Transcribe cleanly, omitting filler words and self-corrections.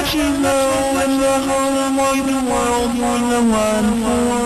you know in the whole wide world you're the one for